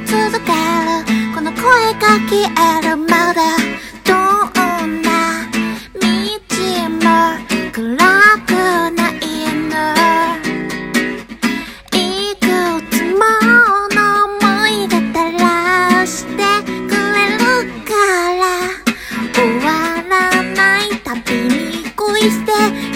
続けるこの声が消えるまでどんな道も暗くないのいくつもの思い出照らしてくれるから終わらない旅に恋して